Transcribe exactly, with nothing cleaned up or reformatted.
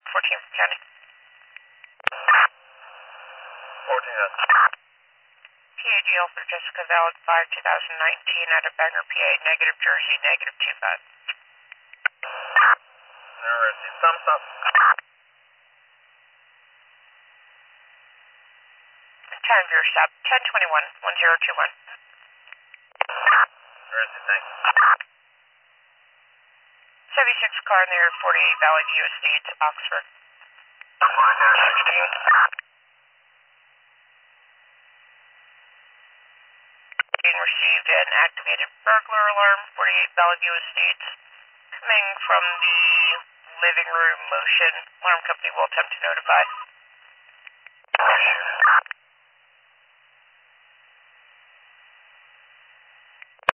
fourteen County. fourteen P A G L for Jessica Valid five two thousand nineteen out of Bangor, P A, negative Jersey, negative two five. Interesting. Thumbs up. Time of your stop, ten twenty-one, one zero two one. Interesting, thanks. seventy-six car near forty-eight Valley View Estates, Oxford. sixteen. Being received an activated burglar alarm, forty-eight Valley View Estates. Coming from the living room motion, alarm company will attempt to notify.